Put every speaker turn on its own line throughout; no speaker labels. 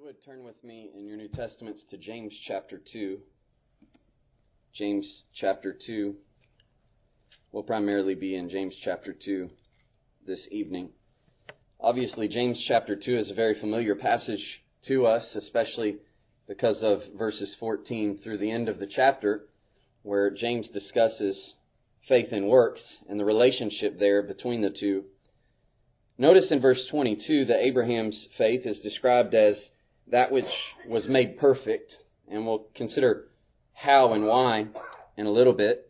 would turn with me in your New Testaments to James chapter 2. James chapter 2. We'll primarily be in James chapter 2 this evening. Obviously, James chapter 2 is a very familiar passage to us, especially because of verses 14 through the end of the chapter, where James discusses faith and works and the relationship there between the two. Notice in verse 22 that Abraham's faith is described as that which was made perfect, and we'll consider how and why in a little bit.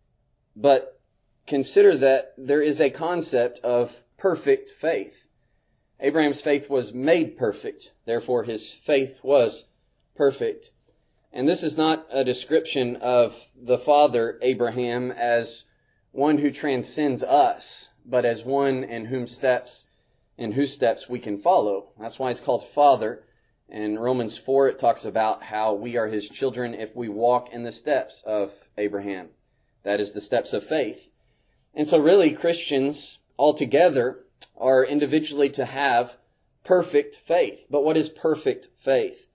But consider that there is a concept of perfect faith. Abraham's faith was made perfect, therefore his faith was perfect. And this is not a description of the father Abraham as one who transcends us, but as one in whose steps we can follow. That's why he's called Father. In Romans 4, it talks about how we are his children if we walk in the steps of Abraham. That is the steps of faith. And so really, Christians altogether are individually to have perfect faith. But what is perfect faith?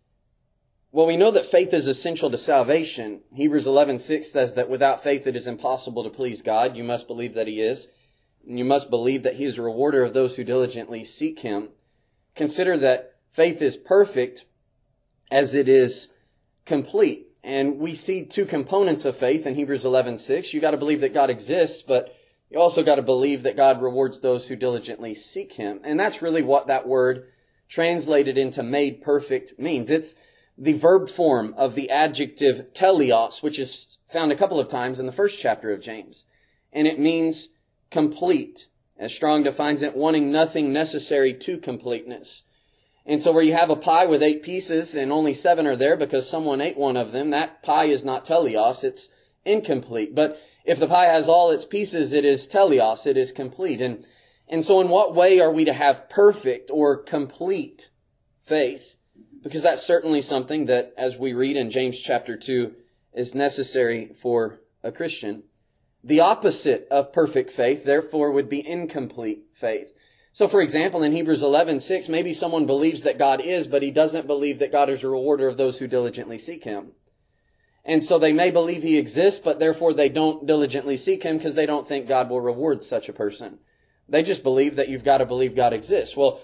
Well, we know that faith is essential to salvation. Hebrews 11:6 says that without faith it is impossible to please God. You must believe that he is. And you must believe that he is a rewarder of those who diligently seek him. Consider that faith is perfect as it is complete. And we see two components of faith in Hebrews 11:6. You got to believe that God exists, but you also got to believe that God rewards those who diligently seek him. And that's really what that word translated into made perfect means. It's the verb form of the adjective teleos, which is found a couple of times in the first chapter of James. And it means complete, as Strong defines it, wanting nothing necessary to completeness. And so where you have a pie with 8 pieces and only 7 are there because someone ate one of them, that pie is not teleos, it's incomplete. But if the pie has all its pieces, it is teleos, it is complete. And so in what way are we to have perfect or complete faith? Because that's certainly something that, as we read in James chapter 2, is necessary for a Christian. The opposite of perfect faith, therefore, would be incomplete faith. So, for example, in Hebrews 11:6, maybe someone believes that God is, but he doesn't believe that God is a rewarder of those who diligently seek him. And so they may believe he exists, but therefore they don't diligently seek him because they don't think God will reward such a person. They just believe that you've got to believe God exists. Well,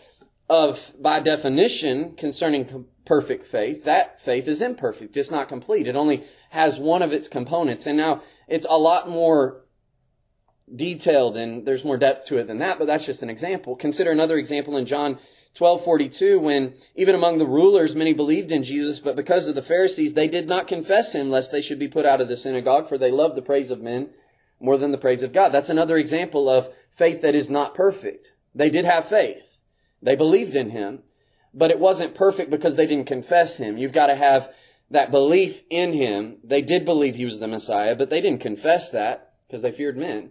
by definition, concerning perfect faith, that faith is imperfect. It's not complete. It only has one of its components. And now it's a lot more detailed and there's more depth to it than that, but that's just an example. Consider another example in John 12:42, when even among the rulers many believed in Jesus, but because of the Pharisees they did not confess him, lest they should be put out of the synagogue, for they loved the praise of men more than the praise of God. That's another example of faith that is not perfect. They did have faith. They believed in him, but it wasn't perfect because they didn't confess him. You've got to have that belief in him. They did believe he was the Messiah, but they didn't confess that because they feared men.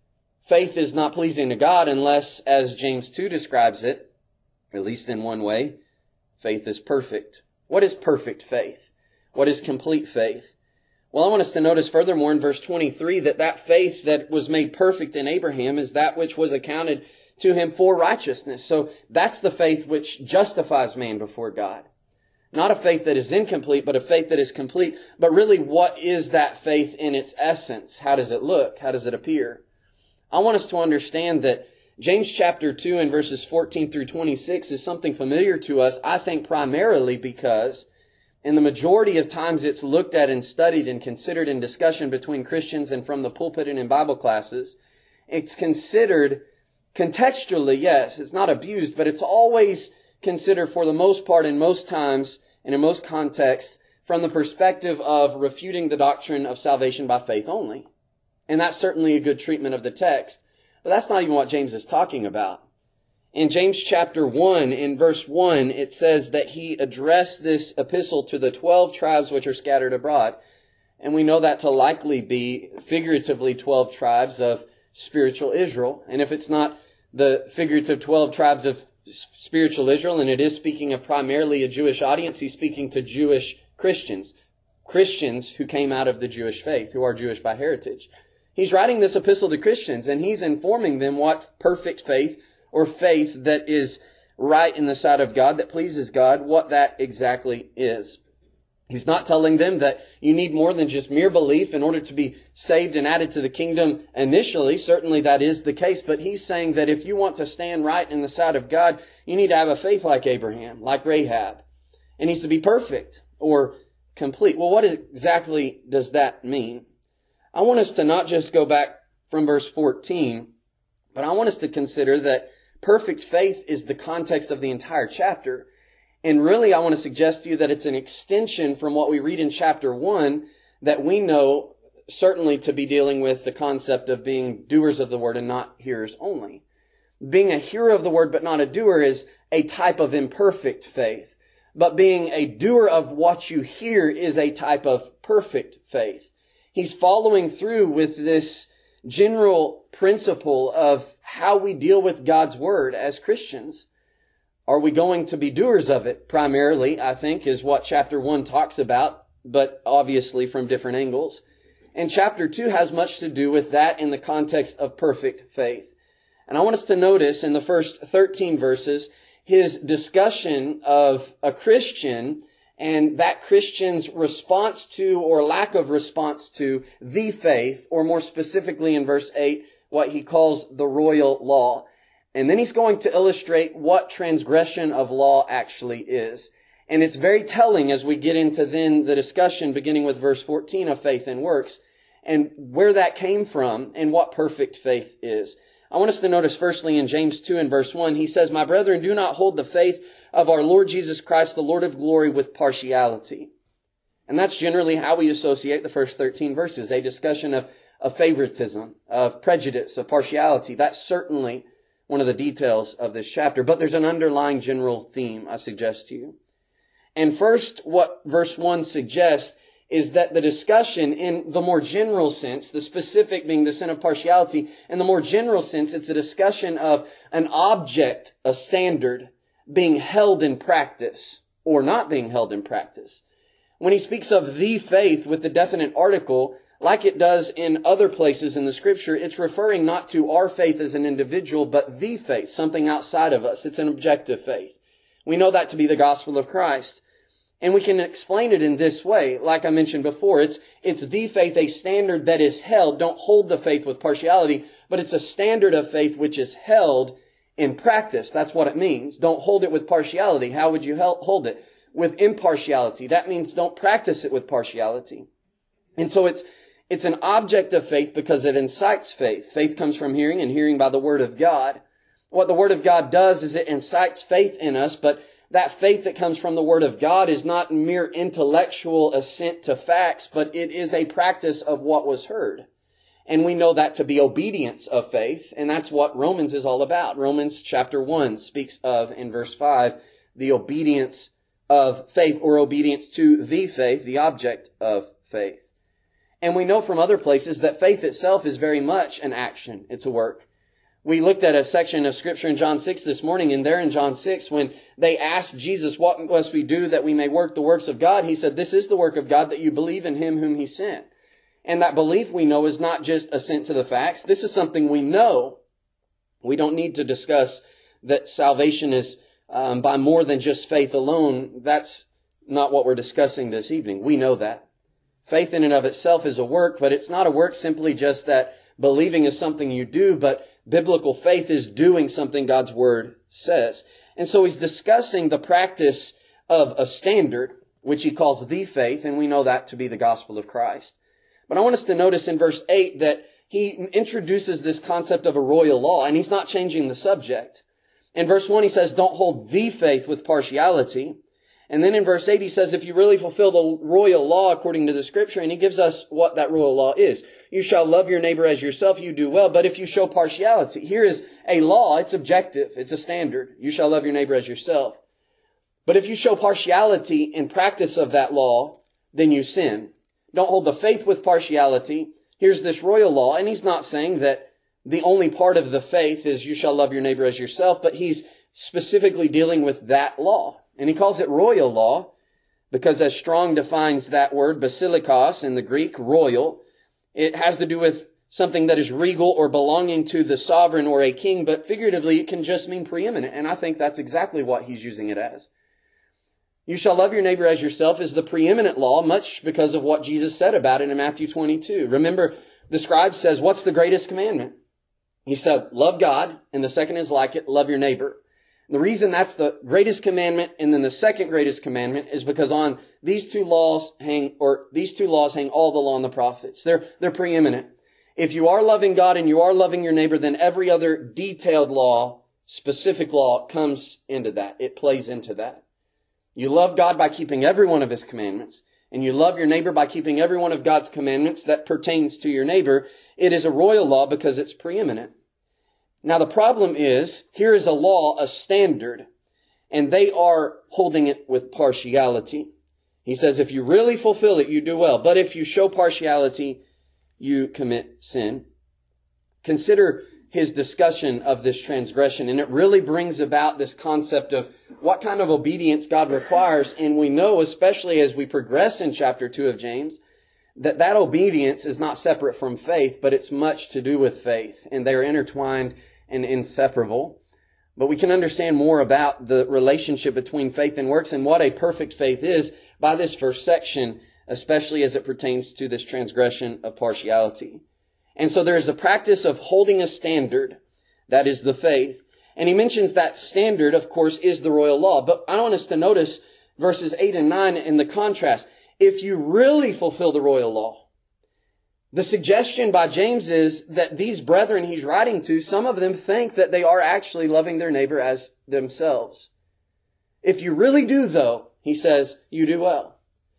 Faith is not pleasing to God unless, as James 2 describes it, at least in one way, faith is perfect. What is perfect faith? What is complete faith? Well, I want us to notice furthermore in verse 23 that faith that was made perfect in Abraham is that which was accounted to him for righteousness. So that's the faith which justifies man before God. Not a faith that is incomplete, but a faith that is complete. But really, what is that faith in its essence? How does it look? How does it appear? I want us to understand that James chapter 2 and verses 14 through 26 is something familiar to us, I think primarily because in the majority of times it's looked at and studied and considered in discussion between Christians and from the pulpit and in Bible classes. It's considered contextually, yes, it's not abused, but it's always considered for the most part in most times and in most contexts from the perspective of refuting the doctrine of salvation by faith only. And that's certainly a good treatment of the text. But that's not even what James is talking about. In James chapter 1, in verse 1, it says that he addressed this epistle to the 12 tribes which are scattered abroad. And we know that to likely be figuratively 12 tribes of spiritual Israel. And if it's not the figurative 12 tribes of spiritual Israel, and it is speaking of primarily a Jewish audience, he's speaking to Jewish Christians. Christians who came out of the Jewish faith, who are Jewish by heritage. He's writing this epistle to Christians, and he's informing them what perfect faith or faith that is right in the sight of God, that pleases God, what that exactly is. He's not telling them that you need more than just mere belief in order to be saved and added to the kingdom initially. Certainly that is the case, but he's saying that if you want to stand right in the sight of God, you need to have a faith like Abraham, like Rahab. It needs to be perfect or complete. Well, what exactly does that mean? I want us to not just go back from verse 14, but I want us to consider that perfect faith is the context of the entire chapter. And really, I want to suggest to you that it's an extension from what we read in chapter 1 that we know certainly to be dealing with the concept of being doers of the word and not hearers only. Being a hearer of the word but not a doer is a type of imperfect faith. But being a doer of what you hear is a type of perfect faith. He's following through with this general principle of how we deal with God's word as Christians. Are we going to be doers of it? Primarily, I think, is what chapter 1 talks about, but obviously from different angles. And chapter 2 has much to do with that in the context of perfect faith. And I want us to notice in the first 13 verses, his discussion of a Christian and that Christian's response to or lack of response to the faith, or more specifically in verse 8, what he calls the royal law. And then he's going to illustrate what transgression of law actually is. And it's very telling as we get into then the discussion beginning with verse 14 of faith and works and where that came from and what perfect faith is. I want us to notice firstly in James 2 and verse 1, he says, "My brethren, do not hold the faith of our Lord Jesus Christ, the Lord of glory, with partiality." And that's generally how we associate the first 13 verses, a discussion of favoritism, of prejudice, of partiality. That's certainly one of the details of this chapter. But there's an underlying general theme, I suggest to you. And first, what verse 1 suggests is that the discussion in the more general sense, the specific being the sin of partiality, in the more general sense, it's a discussion of an object, a standard, being held in practice or not being held in practice. When he speaks of the faith with the definite article, like it does in other places in the Scripture, it's referring not to our faith as an individual, but the faith, something outside of us. It's an objective faith. We know that to be the gospel of Christ. And we can explain it in this way. Like I mentioned before, it's the faith, a standard that is held. Don't hold the faith with partiality, but it's a standard of faith which is held in practice. That's what it means. Don't hold it with partiality. How would you hold it? With impartiality. That means don't practice it with partiality. And so it's an object of faith because it incites faith. Faith comes from hearing, and hearing by the Word of God. What the Word of God does is it incites faith in us, but that faith that comes from the Word of God is not mere intellectual assent to facts, but it is a practice of what was heard. And we know that to be obedience of faith, and that's what Romans is all about. Romans chapter 1 speaks of, in verse 5, the obedience of faith, or obedience to the faith, the object of faith. And we know from other places that faith itself is very much an action. It's a work. We looked at a section of Scripture in John 6 this morning, and there in John 6, when they asked Jesus, "What must we do that we may work the works of God?" He said, "This is the work of God, that you believe in Him whom He sent." And that belief, we know, is not just assent to the facts. This is something we know. We don't need to discuss that salvation is by more than just faith alone. That's not what we're discussing this evening. We know that. Faith in and of itself is a work, but it's not a work simply just that believing is something you do, but biblical faith is doing something God's Word says. And so he's discussing the practice of a standard, which he calls the faith, and we know that to be the gospel of Christ. But I want us to notice in verse 8 that he introduces this concept of a royal law, and he's not changing the subject. In verse 1 he says, "Don't hold the faith with partiality." And then in verse 8 he says, if you really fulfill the royal law according to the Scripture, and he gives us what that royal law is. You shall love your neighbor as yourself, you do well. But if you show partiality, here is a law, it's objective, it's a standard. You shall love your neighbor as yourself. But if you show partiality in practice of that law, then you sin. Don't hold the faith with partiality. Here's this royal law, and he's not saying that the only part of the faith is you shall love your neighbor as yourself, but he's specifically dealing with that law. And he calls it royal law because, as Strong defines that word, basilikos in the Greek, royal, it has to do with something that is regal or belonging to the sovereign or a king, but figuratively it can just mean preeminent. And I think that's exactly what he's using it as. You shall love your neighbor as yourself is the preeminent law, much because of what Jesus said about it in Matthew 22. Remember, the scribe says, what's the greatest commandment? He said, love God, and the second is like it, love your neighbor. The reason that's the greatest commandment and then the second greatest commandment is because on these two laws hang all the law and the prophets. They're preeminent. If you are loving God and you are loving your neighbor, then every other detailed law, specific law comes into that. It plays into that. You love God by keeping every one of His commandments, and you love your neighbor by keeping every one of God's commandments that pertains to your neighbor. It is a royal law because it's preeminent. Now the problem is, here is a law, a standard, and they are holding it with partiality. He says, if you really fulfill it, you do well. But if you show partiality, you commit sin. Consider his discussion of this transgression, and it really brings about this concept of what kind of obedience God requires. And we know, especially as we progress in chapter 2 of James, that obedience is not separate from faith, but it's much to do with faith, and they are intertwined and inseparable. But we can understand more about the relationship between faith and works and what a perfect faith is by this first section, especially as it pertains to this transgression of partiality. And so there is a practice of holding a standard, that is the faith. And he mentions that standard, of course, is the royal law. But I want us to notice verses 8 and 9 in the contrast. If you really fulfill the royal law, the suggestion by James is that these brethren he's writing to, some of them think that they are actually loving their neighbor as themselves. If you really do, though, he says, you do well.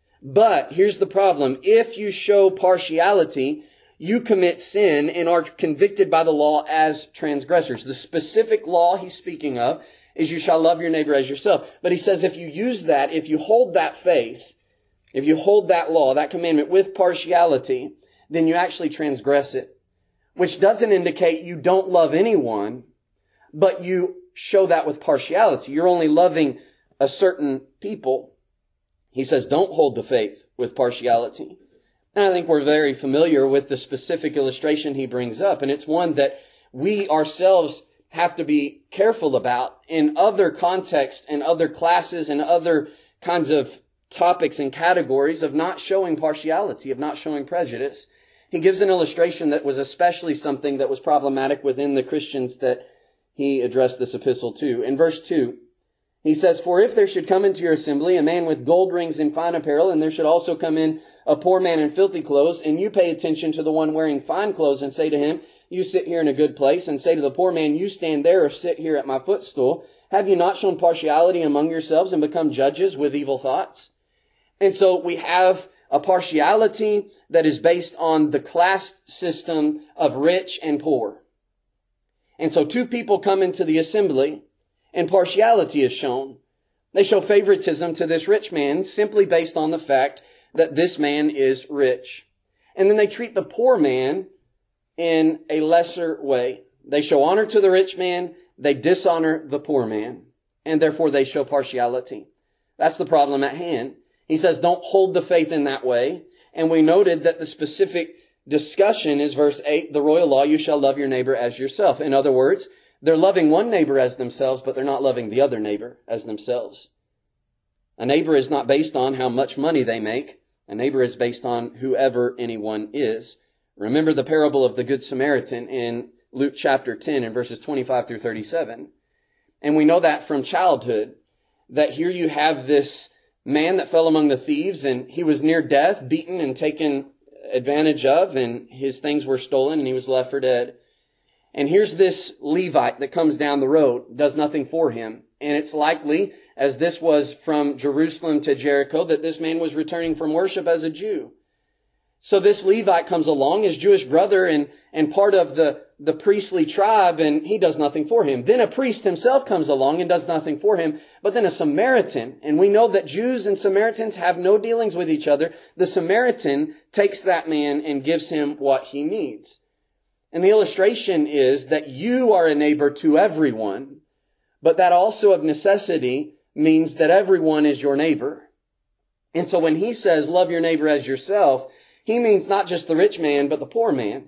But here's the problem. If you show partiality, you commit sin and are convicted by the law as transgressors. The specific law he's speaking of is you shall love your neighbor as yourself. But he says if you use that, if you hold that faith, if you hold that law, that commandment with partiality, then you actually transgress it, which doesn't indicate you don't love anyone, but you show that with partiality. You're only loving a certain people. He says, don't hold the faith with partiality. And I think we're very familiar with the specific illustration he brings up, and it's one that we ourselves have to be careful about in other contexts and other classes and other kinds of topics and categories of not showing partiality, of not showing prejudice. He gives an illustration that was especially something that was problematic within the Christians that he addressed this epistle to. In verse 2, he says, for if there should come into your assembly a man with gold rings and fine apparel, and there should also come in a poor man in filthy clothes, and you pay attention to the one wearing fine clothes and say to him, you sit here in a good place, and say to the poor man, you stand there or sit here at my footstool, have you not shown partiality among yourselves and become judges with evil thoughts? And so we have a partiality that is based on the class system of rich and poor. And so two people come into the assembly and partiality is shown. They show favoritism to this rich man simply based on the fact that this man is rich. And then they treat the poor man in a lesser way. They show honor to the rich man, they dishonor the poor man, and therefore they show partiality. That's the problem at hand. He says, don't hold the faith in that way. And we noted that the specific discussion is verse 8, the royal law, you shall love your neighbor as yourself. In other words, they're loving one neighbor as themselves, but they're not loving the other neighbor as themselves. A neighbor is not based on how much money they make. A neighbor is based on whoever anyone is. Remember the parable of the Good Samaritan in Luke chapter 10 and verses 25 through 37. And we know that from childhood, that here you have this man that fell among the thieves, and he was near death, beaten and taken advantage of, and his things were stolen, and he was left for dead. And here's this Levite that comes down the road, does nothing for him. And it's likely, as this was from Jerusalem to Jericho, that this man was returning from worship as a Jew. So this Levite comes along, his Jewish brother and part of the priestly tribe, and he does nothing for him. Then a priest himself comes along and does nothing for him. But then a Samaritan, and we know that Jews and Samaritans have no dealings with each other. The Samaritan takes that man and gives him what he needs. And the illustration is that you are a neighbor to everyone, but that also of necessity means that everyone is your neighbor. And so when he says, love your neighbor as yourself, he means not just the rich man, but the poor man.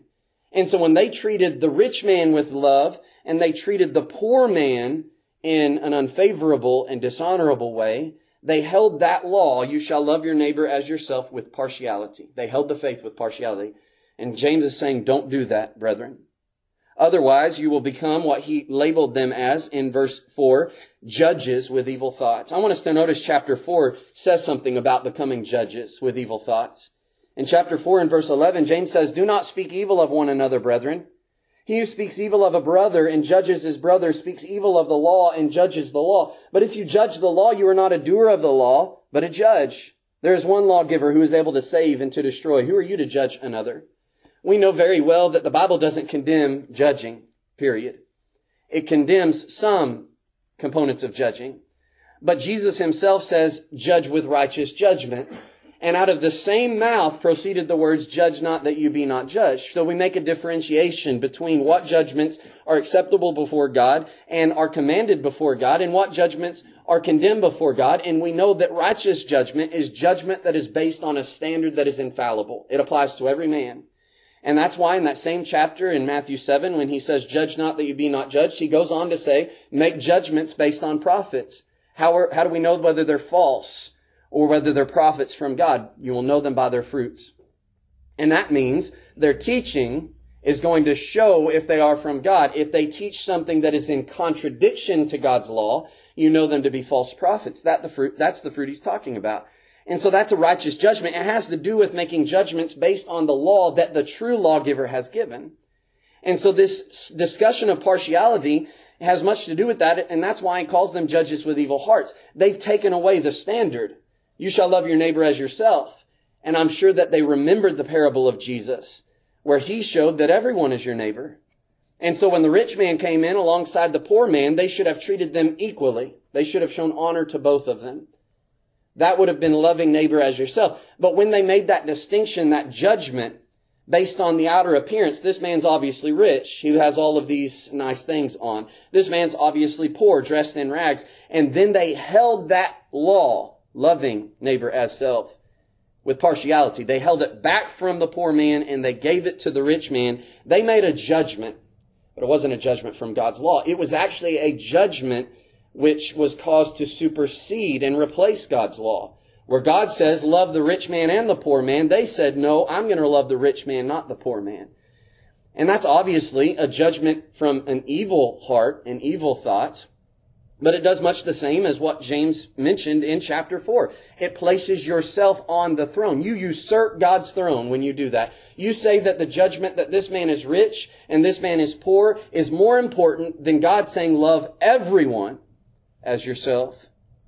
And so when they treated the rich man with love and they treated the poor man in an unfavorable and dishonorable way, they held that law, you shall love your neighbor as yourself, with partiality. They held the faith with partiality. And James is saying, don't do that, brethren. Otherwise, you will become what he labeled them as in verse 4, judges with evil thoughts. I want us to notice chapter 4 says something about becoming judges with evil thoughts. In chapter 4 and verse 11, James says, do not speak evil of one another, brethren. He who speaks evil of a brother and judges his brother speaks evil of the law and judges the law. But if you judge the law, you are not a doer of the law, but a judge. There is one lawgiver who is able to save and to destroy. Who are you to judge another? We know very well that the Bible doesn't condemn judging, period. It condemns some components of judging. But Jesus himself says, judge with righteous judgment. And out of the same mouth proceeded the words, judge not that you be not judged. So we make a differentiation between what judgments are acceptable before God and are commanded before God, and what judgments are condemned before God. And we know that righteous judgment is judgment that is based on a standard that is infallible. It applies to every man. And that's why in that same chapter in Matthew 7, when he says, judge not that you be not judged, he goes on to say, make judgments based on prophets. How do we know whether they're false or whether they're prophets from God? You will know them by their fruits. And that means their teaching is going to show if they are from God. If they teach something that is in contradiction to God's law, you know them to be false prophets. That's the fruit he's talking about. And so that's a righteous judgment. It has to do with making judgments based on the law that the true lawgiver has given. And so this discussion of partiality has much to do with that, and that's why he calls them judges with evil hearts. They've taken away the standard. You shall love your neighbor as yourself. And I'm sure that they remembered the parable of Jesus, where he showed that everyone is your neighbor. And so when the rich man came in alongside the poor man, they should have treated them equally. They should have shown honor to both of them. That would have been loving neighbor as yourself. But when they made that distinction, that judgment, based on the outer appearance, this man's obviously rich. He has all of these nice things on. This man's obviously poor, dressed in rags. And then they held that law, loving neighbor as self, with partiality. They held it back from the poor man and they gave it to the rich man. They made a judgment, but it wasn't a judgment from God's law. It was actually a judgment which was caused to supersede and replace God's law. Where God says, love the rich man and the poor man, they said, no, I'm going to love the rich man, not the poor man. And that's obviously a judgment from an evil heart and evil thoughts. But it does much the same as what James mentioned in chapter 4. It places yourself on the throne. You usurp God's throne when you do that. You say that the judgment that this man is rich and this man is poor is more important than God saying love everyone as yourself.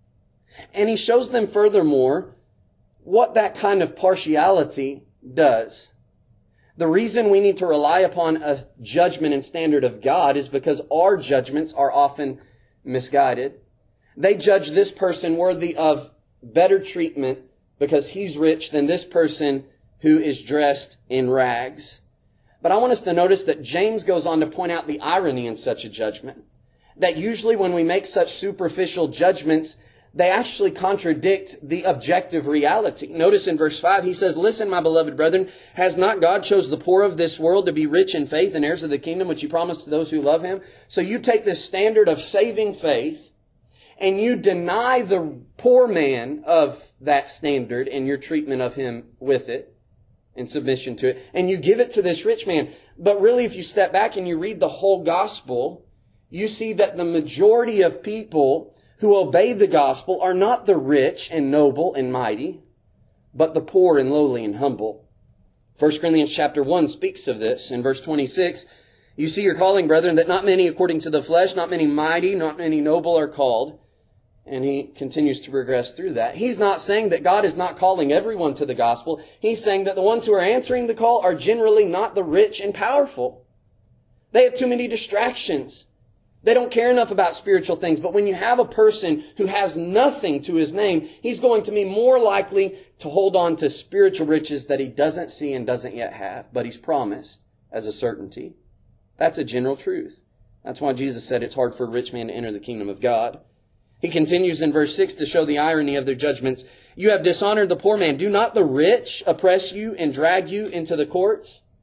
And he shows them furthermore what that kind of partiality does. The reason we need to rely upon a judgment and standard of God is because our judgments are often misguided. They judge this person worthy of better treatment because he's rich than this person who is dressed in rags. But I want us to notice that James goes on to point out the irony in such a judgment. That usually when we make such superficial judgments, they actually contradict the objective reality. Notice in verse 5, he says, listen, my beloved brethren, has not God chose the poor of this world to be rich in faith and heirs of the kingdom which he promised to those who love him? So you take this standard of saving faith and you deny the poor man of that standard and your treatment of him with it in submission to it, and you give it to this rich man. But really, if you step back and you read the whole gospel, you see that the majority of people who obey the gospel are not the rich and noble and mighty, but the poor and lowly and humble. 1 Corinthians chapter 1 speaks of this. In verse 26, you see your calling, brethren, that not many according to the flesh, not many mighty, not many noble are called. And he continues to progress through that. He's not saying that God is not calling everyone to the gospel. He's saying that the ones who are answering the call are generally not the rich and powerful. They have too many distractions. They don't care enough about spiritual things. But when you have a person who has nothing to his name, he's going to be more likely to hold on to spiritual riches that he doesn't see and doesn't yet have, but he's promised as a certainty. That's a general truth. That's why Jesus said it's hard for a rich man to enter the kingdom of God. He continues in verse 6 to show the irony of their judgments. You have dishonored the poor man. Do not the rich oppress you and drag you into the courts?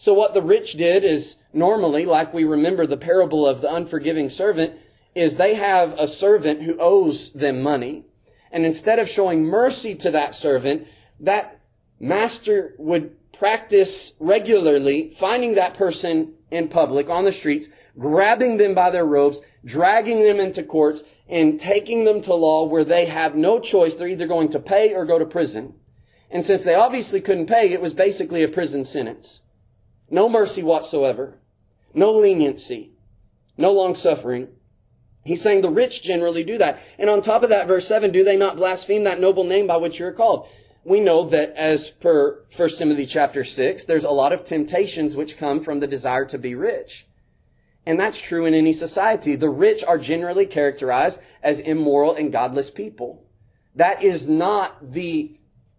So what the rich did is normally, like we remember the parable of the unforgiving servant, is they have a servant who owes them money. And instead of showing mercy to that servant, that master would practice regularly finding that person in public, on the streets, grabbing them by their robes, dragging them into courts, and taking them to law where they have no choice. They're either going to pay or go to prison. And since they obviously couldn't pay, it was basically a prison sentence. No mercy whatsoever. No leniency. No long suffering. He's saying the rich generally do that. And on top of that, verse 7, do they not blaspheme that noble name by which you are called? We know that as per 1 Timothy chapter 6, there's a lot of temptations which come from the desire to be rich. And that's true in any society. The rich are generally characterized as immoral and godless people. That is not the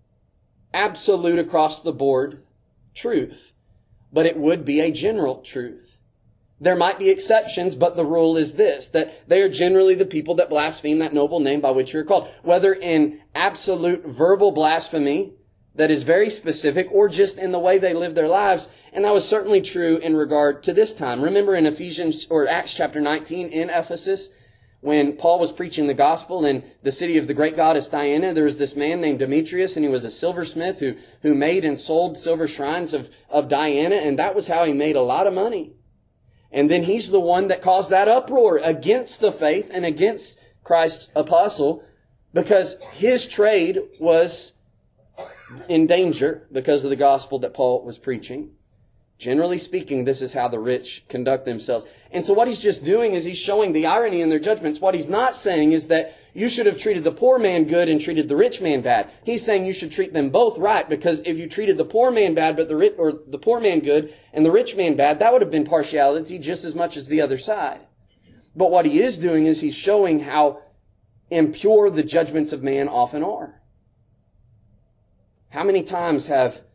absolute across the board truth, but it would be a general truth. There might be exceptions, but the rule is this, that they are generally the people that blaspheme that noble name by which you are called, whether in absolute verbal blasphemy that is very specific or just in the way they live their lives. And that was certainly true in regard to this time. Remember in Ephesians or Acts chapter 19 in Ephesus, when Paul was preaching the gospel in the city of the great goddess Diana, there was this man named Demetrius, and he was a silversmith who made and sold silver shrines of Diana, and that was how he made a lot of money. And then he's the one that caused that uproar against the faith and against Christ's apostle, because his trade was in danger because of the gospel that Paul was preaching. Generally speaking, this is how the rich conduct themselves. And so what he's just doing is he's showing the irony in their judgments. What he's not saying is that you should have treated the poor man good and treated the rich man bad. He's saying you should treat them both right, because if you treated the poor man bad but the poor man good and the rich man bad, that would have been partiality just as much as the other side. But what he is doing is he's showing how impure the judgments of man often are. How many times have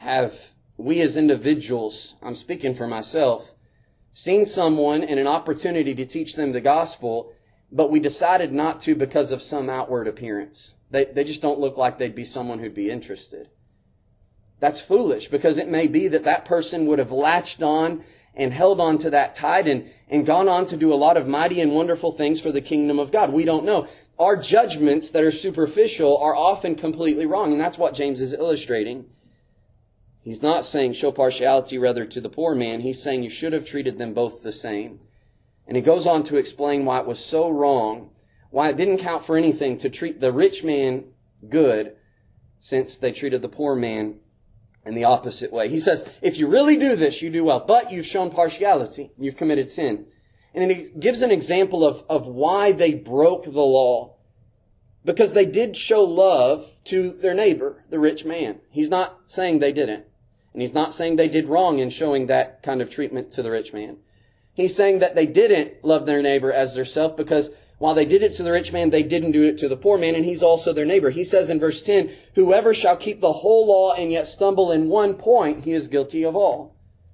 we as individuals, I'm speaking for myself, seen someone and an opportunity to teach them the gospel, but we decided not to because of some outward appearance. They just don't look like they'd be someone who'd be interested. That's foolish, because it may be that person would have latched on and held on to that tight and gone on to do a lot of mighty and wonderful things for the kingdom of God. We don't know. Our judgments that are superficial are often completely wrong, and that's what James is illustrating. He's not saying show partiality rather to the poor man. He's saying you should have treated them both the same. And he goes on to explain why it was so wrong, why it didn't count for anything to treat the rich man good, since they treated the poor man in the opposite way. He says, if you really do this, you do well, but you've shown partiality. You've committed sin. And he gives an example of why they broke the law. Because they did show love to their neighbor, the rich man. He's not saying they didn't. And he's not saying they did wrong in showing that kind of treatment to the rich man. He's saying that they didn't love their neighbor as their self, because while they did it to the rich man, they didn't do it to the poor man, and he's also their neighbor. He says in verse 10, whoever shall keep the whole law and yet stumble in one point, he is guilty of all.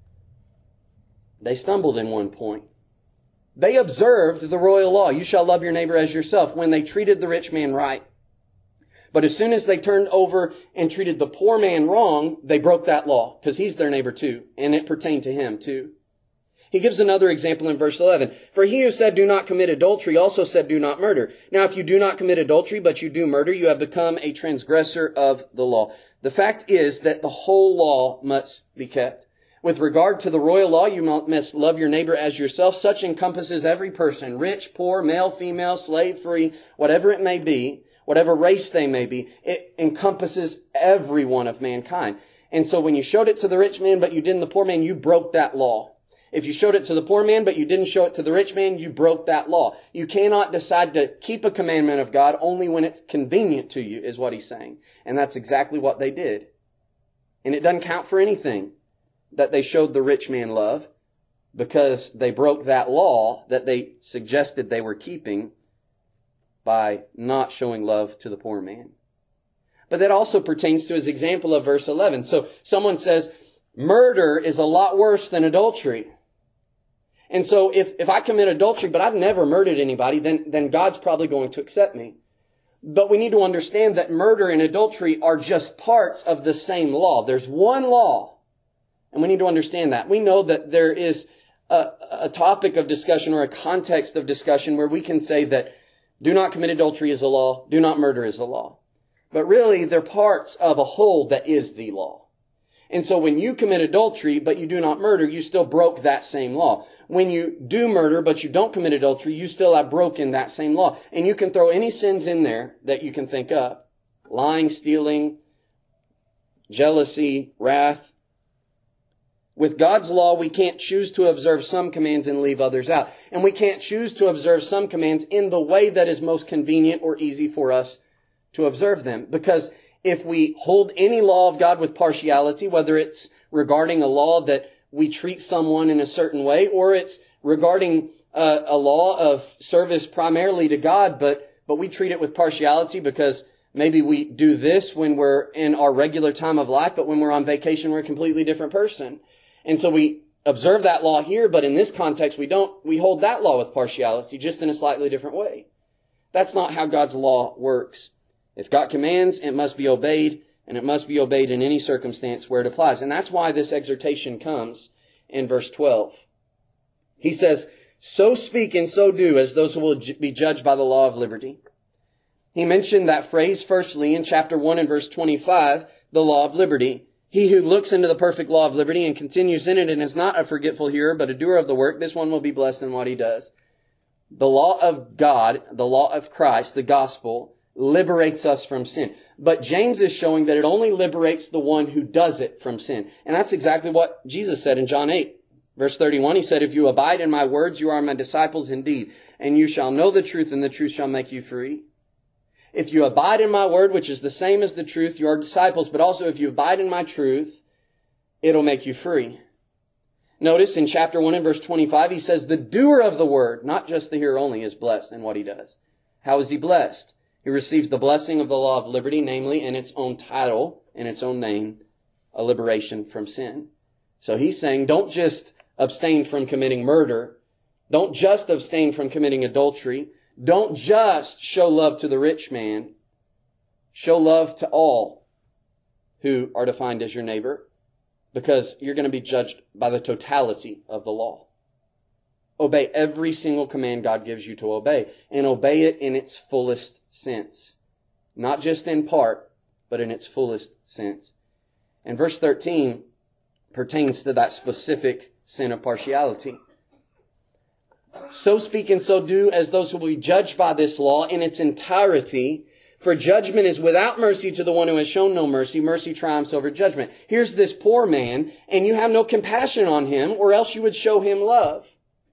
They stumbled in one point. They observed the royal law, you shall love your neighbor as yourself, when they treated the rich man right. But as soon as they turned over and treated the poor man wrong, they broke that law, because he's their neighbor too, and it pertained to him too. He gives another example in verse 11. For he who said, do not commit adultery, also said, do not murder. Now, if you do not commit adultery, but you do murder, you have become a transgressor of the law. The fact is that the whole law must be kept. With regard to the royal law, you must love your neighbor as yourself. Such encompasses every person, rich, poor, male, female, slave, free, whatever it may be, whatever race they may be. It encompasses every one of mankind. And so when you showed it to the rich man, but you didn't the poor man, you broke that law. If you showed it to the poor man, but you didn't show it to the rich man, you broke that law. You cannot decide to keep a commandment of God only when it's convenient to you, is what he's saying. And that's exactly what they did. And it doesn't count for anything that they showed the rich man love, because they broke that law that they suggested they were keeping by not showing love to the poor man. But that also pertains to his example of verse 11. So someone says, murder is a lot worse than adultery. And so if I commit adultery, but I've never murdered anybody, then God's probably going to accept me. But we need to understand that murder and adultery are just parts of the same law. There's one law. And we need to understand that. We know that there is a topic of discussion or a context of discussion where we can say that do not commit adultery is a law, do not murder is a law. But really, they're parts of a whole that is the law. And so when you commit adultery, but you do not murder, you still broke that same law. When you do murder, but you don't commit adultery, you still have broken that same law. And you can throw any sins in there that you can think of. Lying, stealing, jealousy, wrath. With God's law, we can't choose to observe some commands and leave others out. And we can't choose to observe some commands in the way that is most convenient or easy for us to observe them. Because if we hold any law of God with partiality, whether it's regarding a law that we treat someone in a certain way, or it's regarding a law of service primarily to God, but we treat it with partiality because maybe we do this when we're in our regular time of life, but when we're on vacation, we're a completely different person. And so we observe that law here, but in this context, we don't. We hold that law with partiality, just in a slightly different way. That's not how God's law works. If God commands, it must be obeyed, and it must be obeyed in any circumstance where it applies. And that's why this exhortation comes in verse 12. He says, so speak and so do as those who will be judged by the law of liberty. He mentioned that phrase firstly in chapter 1 and verse 25, the law of liberty. He who looks into the perfect law of liberty and continues in it and is not a forgetful hearer, but a doer of the work, this one will be blessed in what he does. The law of God, the law of Christ, the gospel, liberates us from sin. But James is showing that it only liberates the one who does it from sin. And that's exactly what Jesus said in John 8. Verse 31, he said, if you abide in my words, you are my disciples indeed, and you shall know the truth, and the truth shall make you free. If you abide in my word, which is the same as the truth, you are disciples, but also if you abide in my truth, it'll make you free. Notice in chapter 1 and verse 25, he says, the doer of the word, not just the hearer only, is blessed in what he does. How is he blessed? He receives the blessing of the law of liberty, namely in its own title, in its own name, a liberation from sin. So he's saying, don't just abstain from committing murder. Don't just abstain from committing adultery. Don't just show love to the rich man. Show love to all who are defined as your neighbor, because you're going to be judged by the totality of the law. Obey every single command God gives you to obey, and obey it in its fullest sense. Not just in part, but in its fullest sense. And verse 13 pertains to that specific sin of partiality. So speak and so do as those who will be judged by this law in its entirety. For judgment is without mercy to the one who has shown no mercy. Mercy triumphs over judgment. Here's this poor man, and you have no compassion on him, or else you would show him love.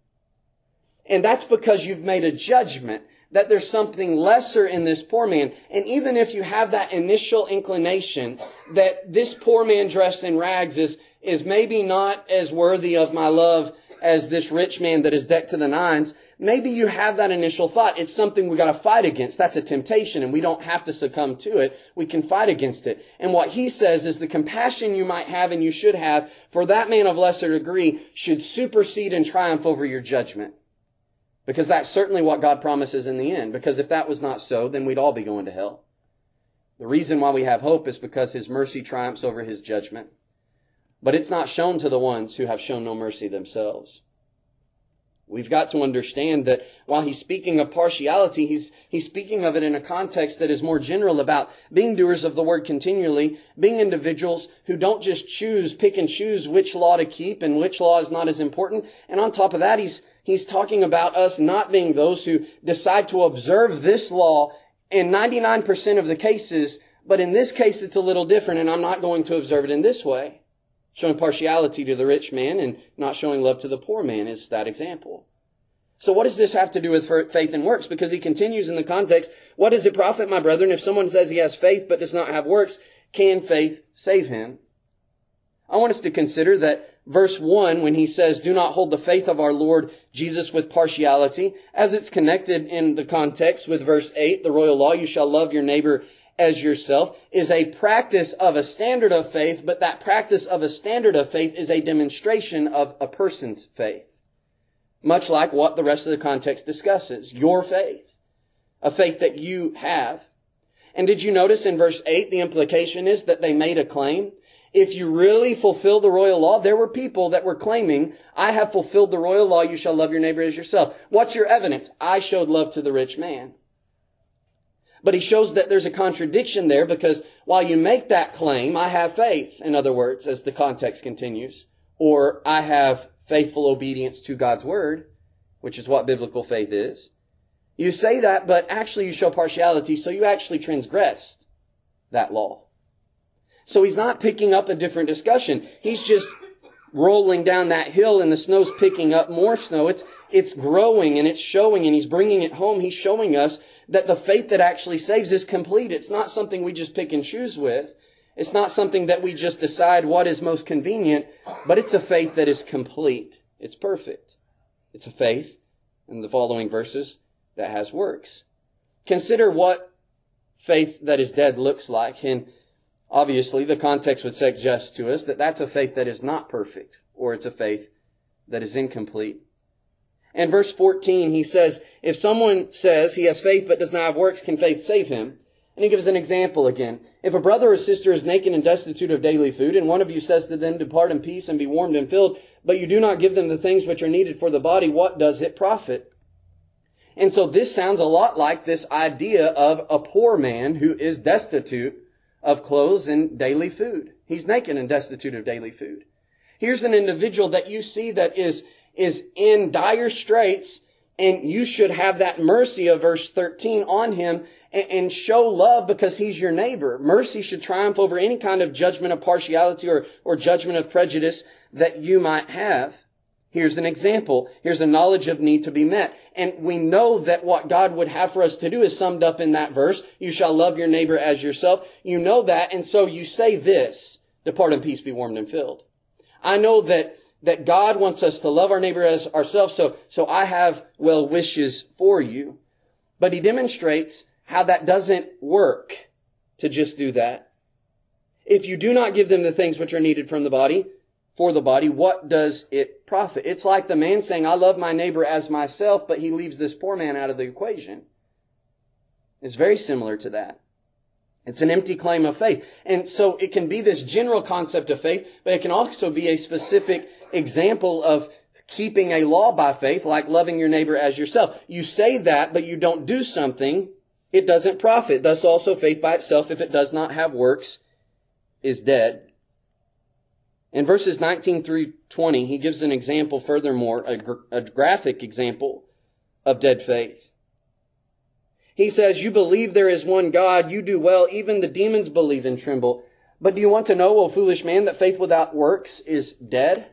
And that's because you've made a judgment that there's something lesser in this poor man. And even if you have that initial inclination that this poor man dressed in rags is maybe not as worthy of my love as this rich man that is decked to the nines, maybe you have that initial thought. It's something we got to fight against. That's a temptation, and we don't have to succumb to it. We can fight against it. And what he says is the compassion you might have and you should have for that man of lesser degree should supersede and triumph over your judgment. Because that's certainly what God promises in the end. Because if that was not so, then we'd all be going to hell. The reason why we have hope is because His mercy triumphs over His judgment. But it's not shown to the ones who have shown no mercy themselves. We've got to understand that while he's speaking of partiality, he's speaking of it in a context that is more general about being doers of the word continually, being individuals who don't just pick and choose which law to keep and which law is not as important. And on top of that, he's talking about us not being those who decide to observe this law in 99% of the cases, but in this case it's a little different, and I'm not going to observe it in this way. Showing partiality to the rich man and not showing love to the poor man is that example. So what does this have to do with faith and works? Because he continues in the context, what does it profit, my brethren, if someone says he has faith but does not have works? Can faith save him? I want us to consider that verse 1, when he says, do not hold the faith of our Lord Jesus with partiality, as it's connected in the context with verse 8, the royal law, you shall love your neighbor as yourself, is a practice of a standard of faith, but that practice of a standard of faith is a demonstration of a person's faith. Much like what the rest of the context discusses. Your faith. A faith that you have. And did you notice in verse 8, the implication is that they made a claim? If you really fulfill the royal law, there were people that were claiming, I have fulfilled the royal law, you shall love your neighbor as yourself. What's your evidence? I showed love to the rich man. But he shows that there's a contradiction there because while you make that claim, I have faith, in other words, as the context continues, or I have faithful obedience to God's word, which is what biblical faith is. You say that, but actually you show partiality, so you actually transgressed that law. So he's not picking up a different discussion. He's just rolling down that hill and the snow's picking up more snow. It's growing and it's showing and he's bringing it home. He's showing us that the faith that actually saves is complete. It's not something we just pick and choose with. It's not something that we just decide what is most convenient, but it's a faith that is complete. It's perfect. It's a faith, in the following verses, that has works. Consider what faith that is dead looks like. And obviously, the context would suggest to us that that's a faith that is not perfect, or it's a faith that is incomplete. In verse 14, he says, if someone says he has faith but does not have works, can faith save him? And he gives an example again. If a brother or sister is naked and destitute of daily food, and one of you says to them, depart in peace and be warmed and filled, but you do not give them the things which are needed for the body, what does it profit? And so this sounds a lot like this idea of a poor man who is destitute of clothes and daily food. He's naked and destitute of daily food. Here's an individual that you see that is in dire straits, and you should have that mercy of verse 13 on him and show love because he's your neighbor. Mercy should triumph over any kind of judgment of partiality or judgment of prejudice that you might have. Here's an example. Here's a knowledge of need to be met. And we know that what God would have for us to do is summed up in that verse. You shall love your neighbor as yourself. You know that, and so you say this, depart in peace, be warmed and filled. I know that God wants us to love our neighbor as ourselves, so I have well wishes for you. But he demonstrates how that doesn't work to just do that. If you do not give them the things which are needed from the body, for the body, what does it profit? It's like the man saying, I love my neighbor as myself, but he leaves this poor man out of the equation. It's very similar to that. It's an empty claim of faith. And so it can be this general concept of faith, but it can also be a specific example of keeping a law by faith, like loving your neighbor as yourself. You say that, but you don't do something, it doesn't profit. Thus also faith by itself, if it does not have works, is dead. In verses 19 through 20, he gives an example furthermore, a graphic example of dead faith. He says, you believe there is one God, you do well, even the demons believe and tremble. But do you want to know, O foolish man, that faith without works is dead?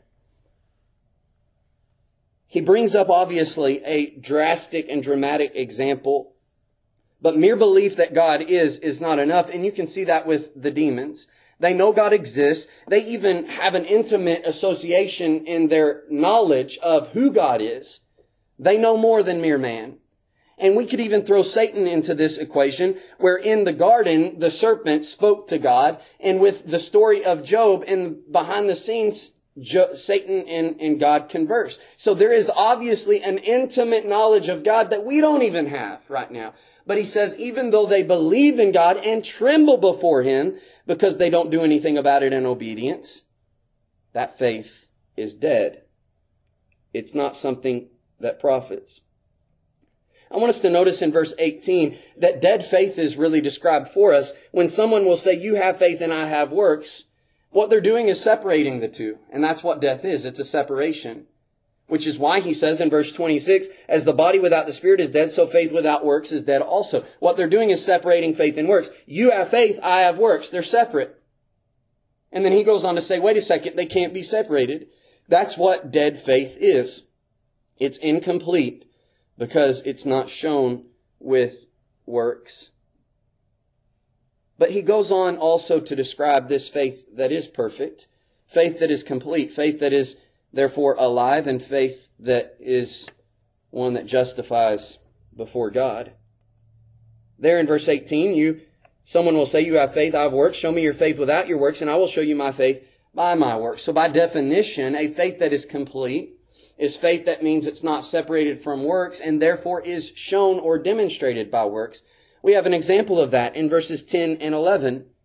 He brings up obviously a drastic and dramatic example, but mere belief that God is not enough, and you can see that with the demons. They know God exists. They even have an intimate association in their knowledge of who God is. They know more than mere man. And we could even throw Satan into this equation, where in the garden, the serpent spoke to God. And with the story of Job, and behind the scenes, Satan and God converse. So there is obviously an intimate knowledge of God that we don't even have right now. But he says, even though they believe in God and tremble before him because they don't do anything about it in obedience, that faith is dead. It's not something that profits. I want us to notice in verse 18 that dead faith is really described for us. When someone will say, you have faith and I have works, what they're doing is separating the two. And that's what death is. It's a separation. Which is why he says in verse 26, as the body without the spirit is dead, so faith without works is dead also. What they're doing is separating faith and works. You have faith, I have works. They're separate. And then he goes on to say, wait a second, they can't be separated. That's what dead faith is. It's incomplete because it's not shown with works. But he goes on also to describe this faith that is perfect, faith that is complete, faith that is therefore alive, and faith that is one that justifies before God. There in verse 18, someone will say, you have faith, I have works. Show me your faith without your works, and I will show you my faith by my works. So by definition, a faith that is complete is faith that means it's not separated from works and therefore is shown or demonstrated by works. We have an example of that in verses 10 and 11,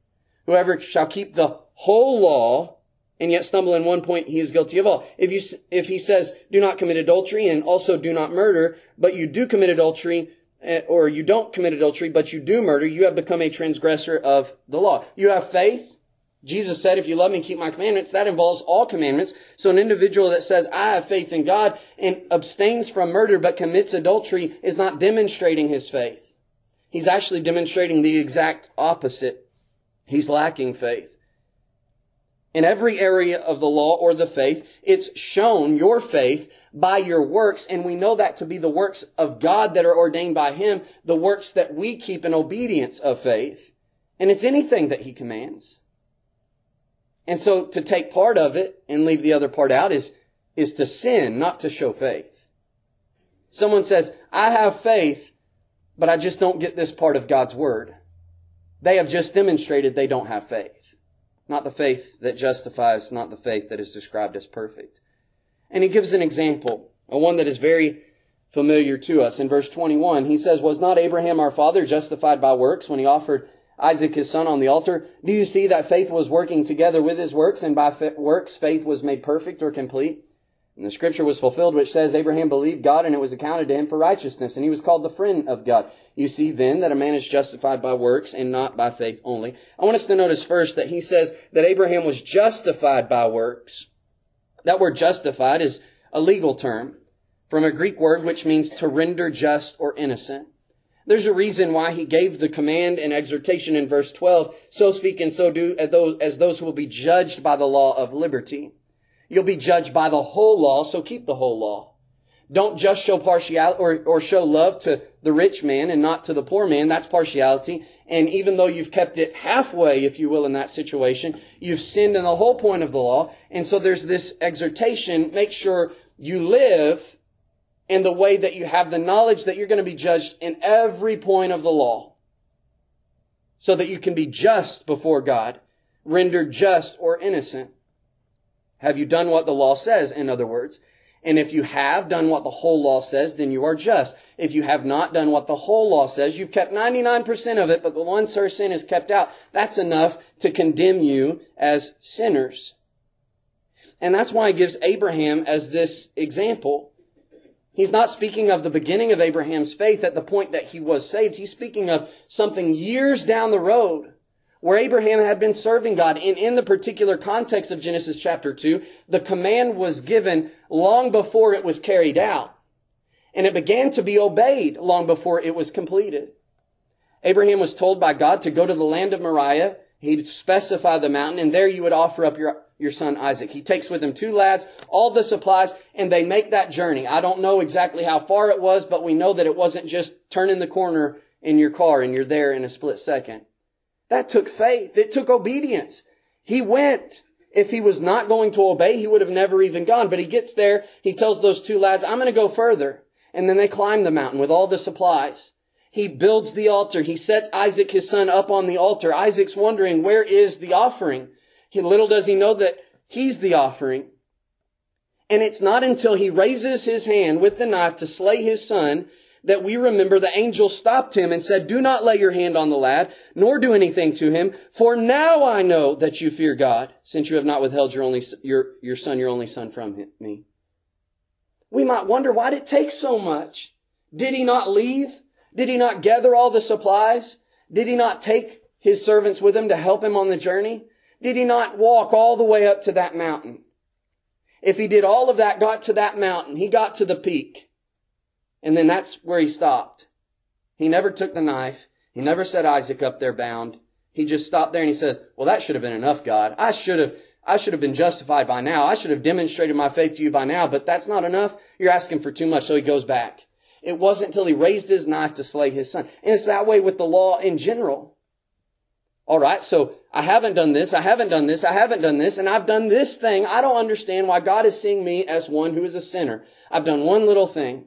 Whoever shall keep the whole law and yet stumble in one point, he is guilty of all. If he says, do not commit adultery and also do not murder, but you do commit adultery, or you don't commit adultery, but you do murder, you have become a transgressor of the law. You have faith. Jesus said, if you love me, keep my commandments. That involves all commandments. So an individual that says, I have faith in God and abstains from murder but commits adultery is not demonstrating his faith. He's actually demonstrating the exact opposite. He's lacking faith. In every area of the law or the faith, it's shown your faith by your works, and we know that to be the works of God that are ordained by Him, the works that we keep in obedience of faith. And it's anything that He commands. And so to take part of it and leave the other part out is to sin, not to show faith. Someone says, I have faith, but I just don't get this part of God's Word. They have just demonstrated they don't have faith. Not the faith that justifies, not the faith that is described as perfect. And he gives an example, one that is very familiar to us. In verse 21, he says, was not Abraham our father justified by works when he offered Isaac his son on the altar? Do you see that faith was working together with his works, and by works faith was made perfect or complete? And the scripture was fulfilled, which says, Abraham believed God, and it was accounted to him for righteousness, and he was called the friend of God. You see then that a man is justified by works and not by faith only. I want us to notice first that he says that Abraham was justified by works. That word justified is a legal term from a Greek word which means to render just or innocent. There's a reason why he gave the command and exhortation in verse 12, so speak and so do as those who will be judged by the law of liberty. You'll be judged by the whole law, so keep the whole law. Don't just show partiality or show love to the rich man and not to the poor man. That's partiality. And even though you've kept it halfway, if you will, in that situation, you've sinned in the whole point of the law. And so there's this exhortation, make sure you live in the way that you have the knowledge that you're going to be judged in every point of the law, so that you can be just before God, rendered just or innocent. Have you done what the law says, in other words? And if you have done what the whole law says, then you are just. If you have not done what the whole law says, you've kept 99% of it, but the one sin is kept out. That's enough to condemn you as sinners. And that's why he gives Abraham as this example. He's not speaking of the beginning of Abraham's faith at the point that he was saved. He's speaking of something years down the road, where Abraham had been serving God. And in the particular context of Genesis chapter 2, the command was given long before it was carried out. And it began to be obeyed long before it was completed. Abraham was told by God to go to the land of Moriah. He'd specify the mountain, and there you would offer up your son Isaac. He takes with him 2 lads, all the supplies, and they make that journey. I don't know exactly how far it was, but we know that it wasn't just turning the corner in your car and you're there in a split second. That took faith. It took obedience. He went. If he was not going to obey, he would have never even gone. But he gets there. He tells those 2 lads, I'm going to go further. And then they climb the mountain with all the supplies. He builds the altar. He sets Isaac, his son, up on the altar. Isaac's wondering, where is the offering? Little does he know that he's the offering. And it's not until he raises his hand with the knife to slay his son that we remember the angel stopped him and said, do not lay your hand on the lad, nor do anything to him, for now I know that you fear God, since you have not withheld your only son from me. We might wonder, why did it take so much? Did he not leave? Did he not gather all the supplies? Did he not take his servants with him to help him on the journey? Did he not walk all the way up to that mountain? If he did all of that, got to that mountain, he got to the peak. And then that's where he stopped. He never took the knife. He never set Isaac up there bound. He just stopped there and he says, well, that should have been enough, God. I should have been justified by now. I should have demonstrated my faith to you by now, but that's not enough. You're asking for too much. So he goes back. It wasn't until he raised his knife to slay his son. And it's that way with the law in general. All right, so I haven't done this, and I've done this thing. I don't understand why God is seeing me as one who is a sinner. I've done one little thing.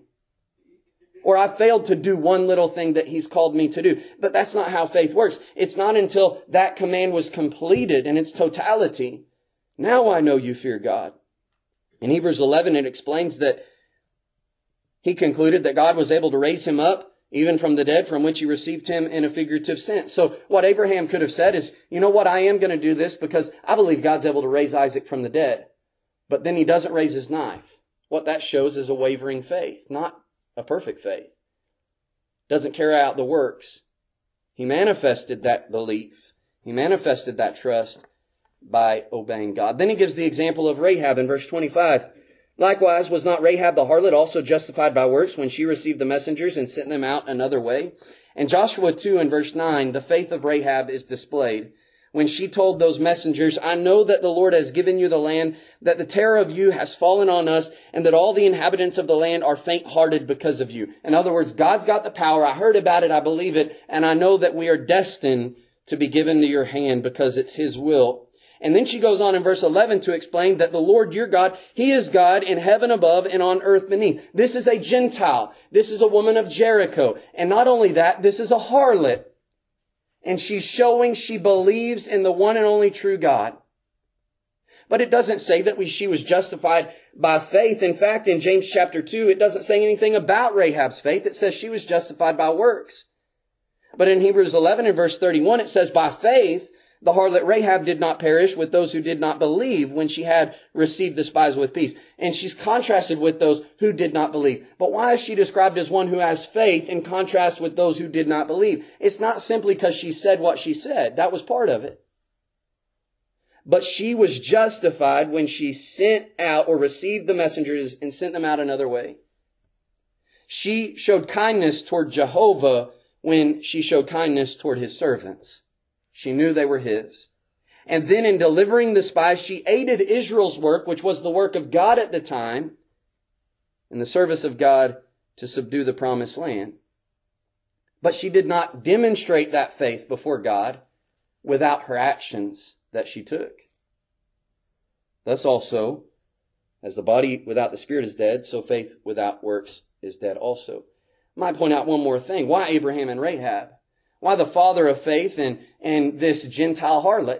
Or I failed to do one little thing that He's called me to do. But that's not how faith works. It's not until that command was completed in its totality. Now I know you fear God. In Hebrews 11, it explains that he concluded that God was able to raise him up even from the dead, from which he received him in a figurative sense. So what Abraham could have said is, you know what, I am going to do this because I believe God's able to raise Isaac from the dead. But then he doesn't raise his knife. What that shows is a wavering faith, not a perfect faith. Doesn't carry out the works. He manifested that belief. He manifested that trust by obeying God. Then he gives the example of Rahab in verse 25. Likewise, was not Rahab the harlot also justified by works when she received the messengers and sent them out another way? And Joshua 2 in verse 9, the faith of Rahab is displayed when she told those messengers, I know that the Lord has given you the land, that the terror of you has fallen on us, and that all the inhabitants of the land are faint-hearted because of you. In other words, God's got the power. I heard about it. I believe it. And I know that we are destined to be given to your hand because it's His will. And then she goes on in verse 11 to explain that the Lord your God, He is God in heaven above and on earth beneath. This is a Gentile. This is a woman of Jericho. And not only that, this is a harlot. And she's showing she believes in the one and only true God. But it doesn't say that she was justified by faith. In fact, in James chapter 2, it doesn't say anything about Rahab's faith. It says she was justified by works. But in Hebrews 11 and verse 31, it says, by faith, the harlot Rahab did not perish with those who did not believe when she had received the spies with peace. And she's contrasted with those who did not believe. But why is she described as one who has faith in contrast with those who did not believe? It's not simply because she said what she said. That was part of it. But she was justified when she sent out or received the messengers and sent them out another way. She showed kindness toward Jehovah when she showed kindness toward His servants. She knew they were His. And then in delivering the spies, she aided Israel's work, which was the work of God at the time, in the service of God to subdue the promised land. But she did not demonstrate that faith before God without her actions that she took. Thus also, as the body without the spirit is dead, so faith without works is dead also. I might point out one more thing. Why Abraham and Rahab? Why the father of faith and this Gentile harlot?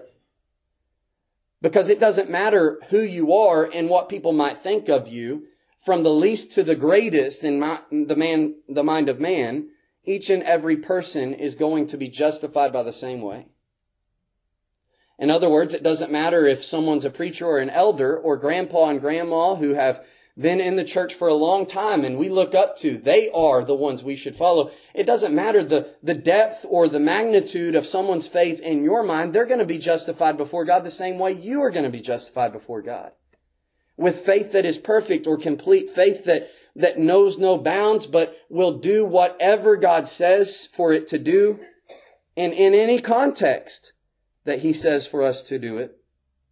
Because it doesn't matter who you are and what people might think of you, from the least to the greatest in the mind of man, each and every person is going to be justified by the same way. In other words, it doesn't matter if someone's a preacher or an elder or grandpa and grandma who have been in the church for a long time and we look up to. They are the ones we should follow. It doesn't matter the depth or the magnitude of someone's faith in your mind. They're going to be justified before God the same way you are going to be justified before God. With faith that is perfect or complete, faith that knows no bounds but will do whatever God says for it to do and in any context that He says for us to do it.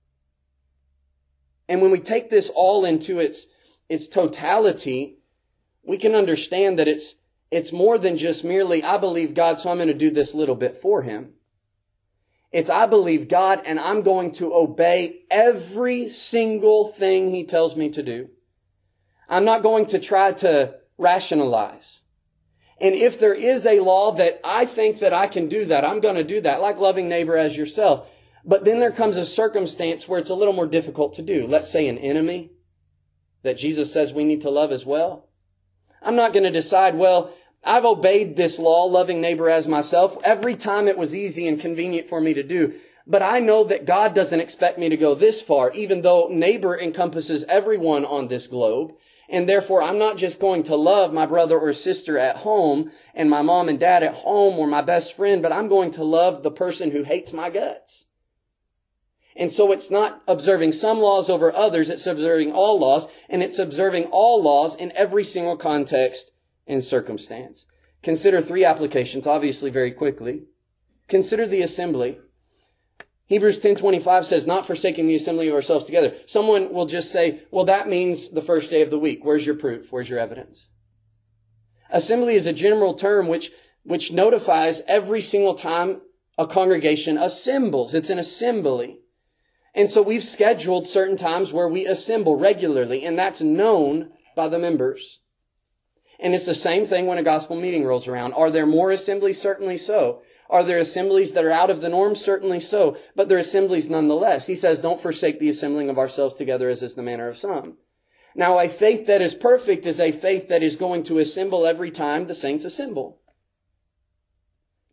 And when we take this all into its totality, we can understand that it's more than just merely, I believe God, so I'm going to do this little bit for Him. It's, I believe God, and I'm going to obey every single thing He tells me to do. I'm not going to try to rationalize. And if there is a law that I think that I can do that, I'm going to do that, like loving neighbor as yourself. But then there comes a circumstance where it's a little more difficult to do. Let's say an enemy that Jesus says we need to love as well. I'm not going to decide, well, I've obeyed this law, loving neighbor as myself, every time it was easy and convenient for me to do. But I know that God doesn't expect me to go this far, even though neighbor encompasses everyone on this globe. And therefore, I'm not just going to love my brother or sister at home and my mom and dad at home or my best friend, but I'm going to love the person who hates my guts. And so it's not observing some laws over others, it's observing all laws, and it's observing all laws in every single context and circumstance. Consider three applications, obviously very quickly. Consider the assembly. Hebrews 10:25 says, not forsaking the assembly of ourselves together. Someone will just say, well, that means the first day of the week. Where's your proof? Where's your evidence? Assembly is a general term which notifies every single time a congregation assembles. It's an assembly. And so we've scheduled certain times where we assemble regularly, and that's known by the members. And it's the same thing when a gospel meeting rolls around. Are there more assemblies? Certainly so. Are there assemblies that are out of the norm? Certainly so. But they're assemblies nonetheless. He says, don't forsake the assembling of ourselves together as is the manner of some. Now, a faith that is perfect is a faith that is going to assemble every time the saints assemble.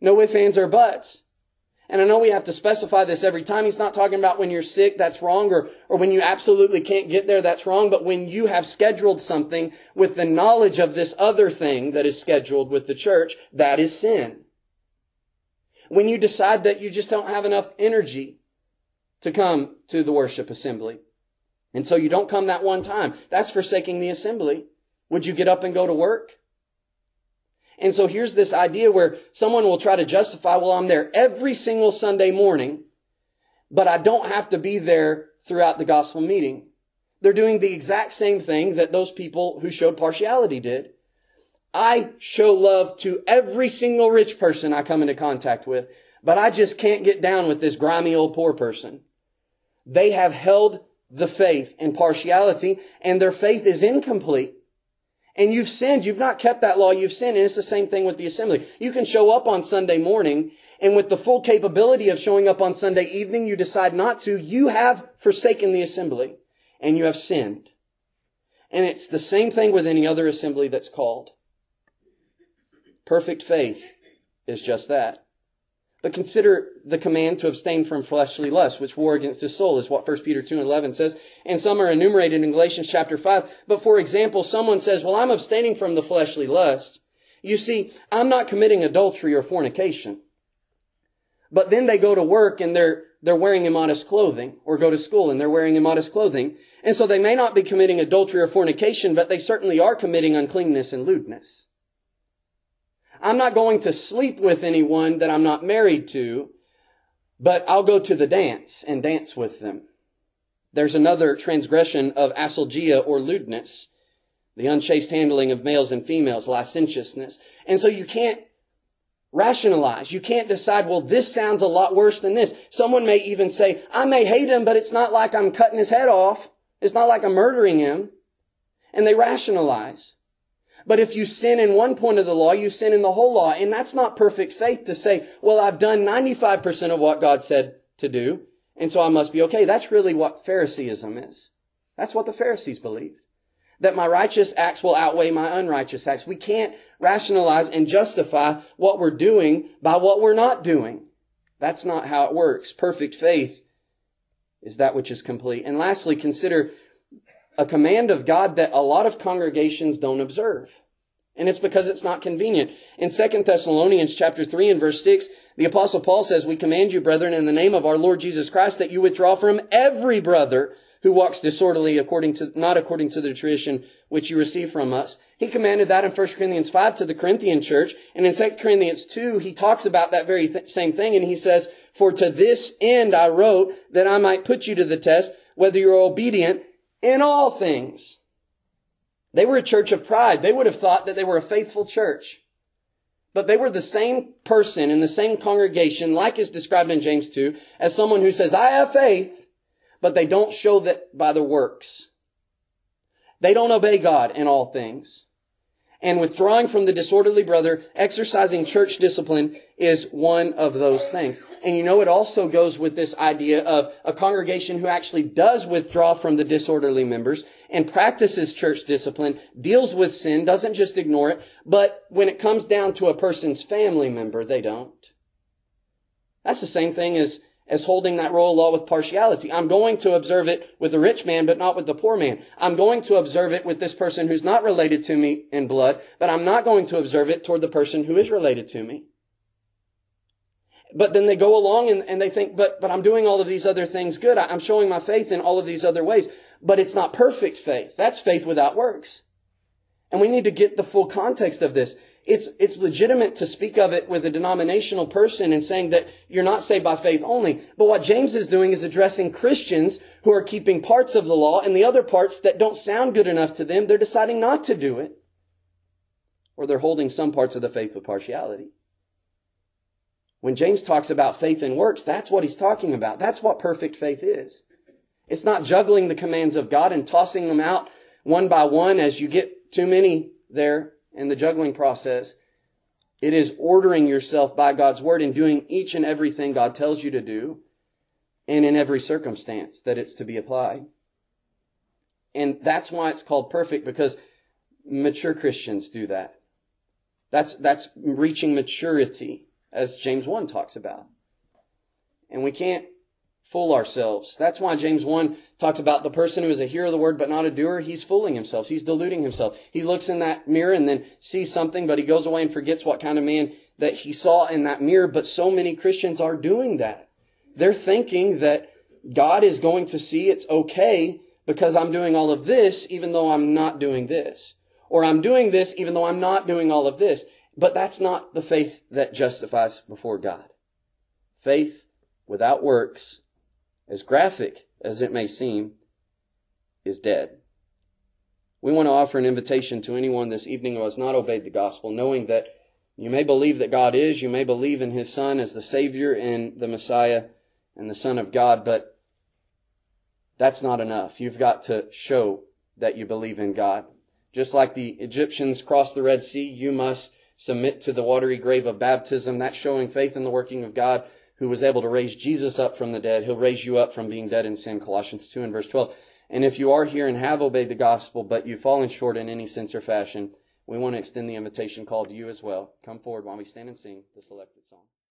No ifs, ands, or buts. And I know we have to specify this every time. He's not talking about when you're sick, that's wrong, or when you absolutely can't get there, that's wrong. But when you have scheduled something with the knowledge of this other thing that is scheduled with the church, that is sin. When you decide that you just don't have enough energy to come to the worship assembly, and so you don't come that one time, that's forsaking the assembly. Would you get up and go to work? And so here's this idea where someone will try to justify, well, I'm there every single Sunday morning, but I don't have to be there throughout the gospel meeting. They're doing the exact same thing that those people who showed partiality did. I show love to every single rich person I come into contact with, but I just can't get down with this grimy old poor person. They have held the faith in partiality, and their faith is incomplete. And you've sinned. You've not kept that law. You've sinned. And it's the same thing with the assembly. You can show up on Sunday morning, and with the full capability of showing up on Sunday evening, you decide not to. You have forsaken the assembly, and you have sinned. And it's the same thing with any other assembly that's called. Perfect faith is just that. But consider the command to abstain from fleshly lust, which war against the soul, is what 1 Peter 2:11 says. And some are enumerated in Galatians chapter 5. But for example, someone says, well, I'm abstaining from the fleshly lust. You see, I'm not committing adultery or fornication. But then they go to work and they're wearing immodest clothing, or go to school and they're wearing immodest clothing. And so they may not be committing adultery or fornication, but they certainly are committing uncleanness and lewdness. I'm not going to sleep with anyone that I'm not married to, but I'll go to the dance and dance with them. There's another transgression of aselgeia or lewdness, the unchaste handling of males and females, licentiousness. And so you can't rationalize. You can't decide, well, this sounds a lot worse than this. Someone may even say, I may hate him, but it's not like I'm cutting his head off. It's not like I'm murdering him. And they rationalize. But if you sin in one point of the law, you sin in the whole law. And that's not perfect faith to say, well, I've done 95% of what God said to do, and so I must be okay. That's really what Phariseeism is. That's what the Pharisees believed. That my righteous acts will outweigh my unrighteous acts. We can't rationalize and justify what we're doing by what we're not doing. That's not how it works. Perfect faith is that which is complete. And lastly, consider a command of God that a lot of congregations don't observe. And it's because it's not convenient. In 2 Thessalonians chapter 3 and verse 6, the Apostle Paul says, we command you, brethren, in the name of our Lord Jesus Christ, that you withdraw from every brother who walks disorderly not according to the tradition which you receive from us. He commanded that in 1 Corinthians 5 to the Corinthian church. And in 2 Corinthians 2, he talks about that very same thing. And he says, for to this end I wrote, that I might put you to the test, whether you're obedient in all things. They were a church of pride. They would have thought that they were a faithful church. But they were the same person in the same congregation, like is described in James 2, as someone who says, I have faith, but they don't show that by their works. They don't obey God in all things. And withdrawing from the disorderly brother, exercising church discipline is one of those things. And you know, it also goes with this idea of a congregation who actually does withdraw from the disorderly members and practices church discipline, deals with sin, doesn't just ignore it, but when it comes down to a person's family member, they don't. That's the same thing as holding that royal law with partiality. I'm going to observe it with the rich man, but not with the poor man. I'm going to observe it with this person who's not related to me in blood, but I'm not going to observe it toward the person who is related to me. But then they go along and they think, but I'm doing all of these other things good. I'm showing my faith in all of these other ways. But it's not perfect faith. That's faith without works. And we need to get the full context of this. It's legitimate to speak of it with a denominational person and saying that you're not saved by faith only. But what James is doing is addressing Christians who are keeping parts of the law, and the other parts that don't sound good enough to them, they're deciding not to do it. Or they're holding some parts of the faith with partiality. When James talks about faith and works, that's what he's talking about. That's what perfect faith is. It's not juggling the commands of God and tossing them out one by one as you get too many there in the juggling process. It is ordering yourself by God's word and doing each and everything God tells you to do, and in every circumstance that it's to be applied. And that's why it's called perfect, because mature Christians do that. That's reaching maturity. as James 1 talks about. And we can't fool ourselves. That's why James 1 talks about the person who is a hearer of the word but not a doer. He's fooling himself. He's deluding himself. He looks in that mirror and then sees something, but he goes away and forgets what kind of man that he saw in that mirror. But so many Christians are doing that. They're thinking that God is going to see it's okay because I'm doing all of this even though I'm not doing this. Or I'm doing this even though I'm not doing all of this. But that's not the faith that justifies before God. Faith without works, as graphic as it may seem, is dead. We want to offer an invitation to anyone this evening who has not obeyed the gospel, knowing that you may believe that God is, you may believe in His Son as the Savior and the Messiah and the Son of God, but that's not enough. You've got to show that you believe in God. Just like the Egyptians crossed the Red Sea, you must submit to the watery grave of baptism. That's showing faith in the working of God, who was able to raise Jesus up from the dead. He'll raise you up from being dead in sin, Colossians 2 and verse 12. And if you are here and have obeyed the gospel, but you've fallen short in any sense or fashion, we want to extend the invitation call to you as well. Come forward while we stand and sing the selected song.